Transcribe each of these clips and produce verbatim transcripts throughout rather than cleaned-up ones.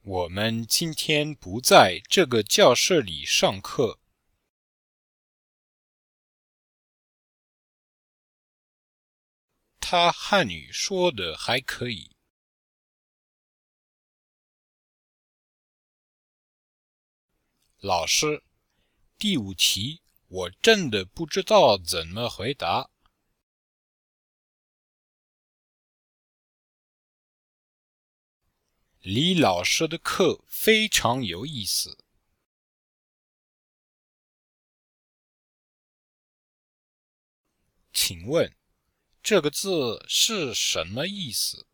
我们今天不在这个教室里上课。他汉语说得还可以。老师，第五题我真的不知道怎么回答。李老师的课非常有意思。请问这个字是什么意思？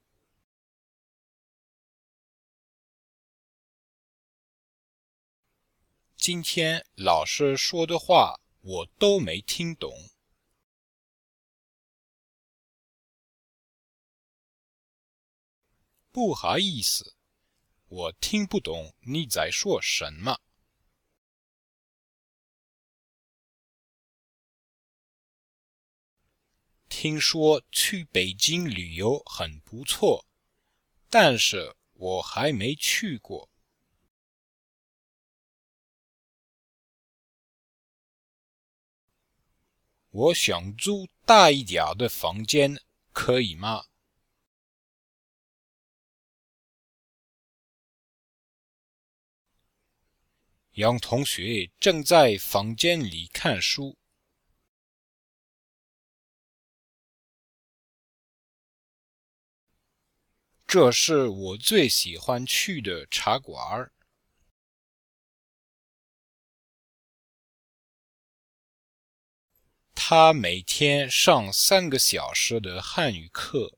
今天老师说的话我都没听懂。不好意思，我听不懂你在说什么。听说去北京旅游很不错，但是我还没去过。我想租大一点的房间，可以吗？杨同学正在房间里看书。这是我最喜欢去的茶馆。他每天上三个小时的汉语课。